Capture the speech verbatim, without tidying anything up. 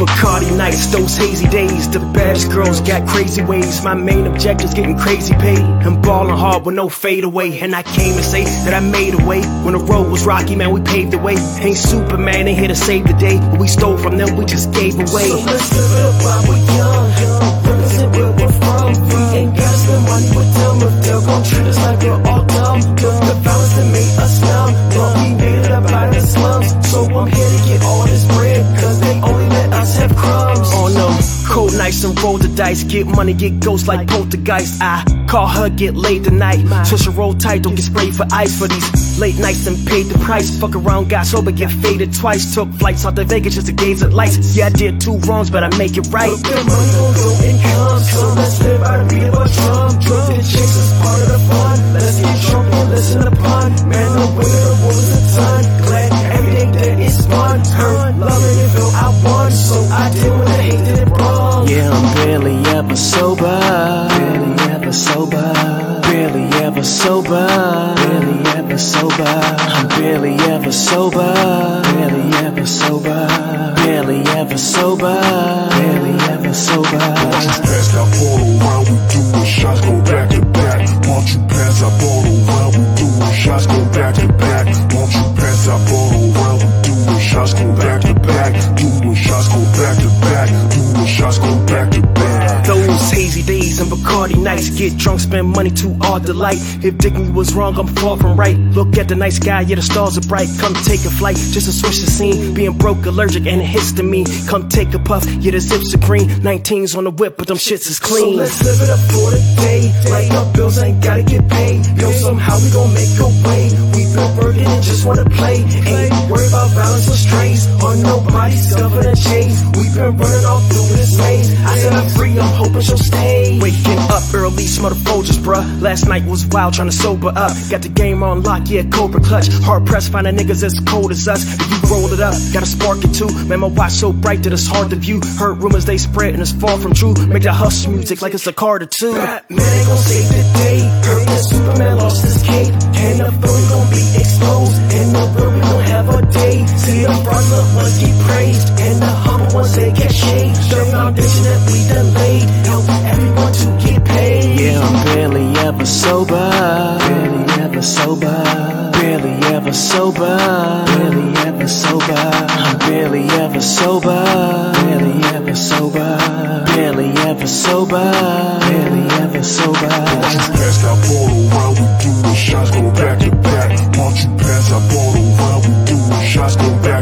Bacardi nights, those hazy days. The baddest girls got crazy ways. My main objective's getting crazy paid. I'm ballin' hard with no fade away. And I came to say that I made a way. When the road was rocky, man, we paved the way. Ain't Superman, ain't here to save the day. What we stole from them, we just gave away. So let's live it up while we're young. Represent where we're from. We ain't gotta spend money with them. If they're gon' treat us like we're all dumb. The violence that made us numb, but we made it up out of the slums. So I'm here to get all this bread, cause they only let us have crumbs. Oh no, cold nights and roll the dice. Get money, get ghosts like poltergeist. I call her, get laid tonight. Switch her roll tight, don't get sprayed for ice. For these late nights and paid the price. Fuck around, got sober, get faded twice. Took flights out to Vegas just to gaze at lights. Yeah, I did two wrongs, but I make it right. But the money gon' go and come, so let's live by the beat of a drum. Drunk to the chicks is part of the fun. Let's get drunk and listen to pun. Man, the way of the world is a ton. Glad every day that it's fun. Hurt, loving it, feel I won. So I deal with the hate that it brought. Yeah, I'm barely ever sober. Barely ever sober. Barely ever sober. Barely ever sober. I'm barely ever sober. Barely ever sober. Barely ever sober. Barely ever sober. Once you pass that bottle round, we doing shots go back to back. Once you pass that bottle round, we doing shots go back to back. Once you pass that bottle round, we doing shots go back to back. Doing shots go back to back. Doing shots go back to back. Those hazy days and Bacardi nights. Get drunk, spend money to our delight. If digging was wrong, I'm far from right. Look at the night sky, yeah, the stars are bright. Come take a flight, just to switch the scene. Being broke, allergic, and it hits to me. Come take a puff, yeah, the zips are green. nineteens on the whip, but them shits is clean. So let's live it up for the day. Like our bills ain't gotta get paid. Yo, somehow we gon' make a way. We been working and just wanna play. Ain't worried about violence or strays, or nobody's covered in chains. We been running all through this maze. I said I'm free, I'm hoping she'll stay. Waking up early, smell the Folgers, bruh. Last night was wild, trying to sober up. Got the game on lock, yeah, Cobra clutch. Hard pressed, finding niggas as cold as us. If you roll it up, gotta spark it too. Man, my watch so bright that it's hard to view. Heard rumors they spread and it's far from true. Make that hush music like it's a Carter two. Batman ain't gon' save the day. Heard that Superman lost his cape, and the building gon' be exposed. In the world we gon' have a day. See the fraudulent ones get praised, and the humble ones they get shade. The foundation that we done laid, help everyone to get paid. Yeah, I'm barely ever sober. Barely ever sober. Barely ever sober. Barely ever sober. I'm barely ever sober. Barely ever sober. Barely ever sober. Barely ever sober. Once you pass that bottle round, we doing shots go back to back. Once you pass that bottle round, we doing shots go back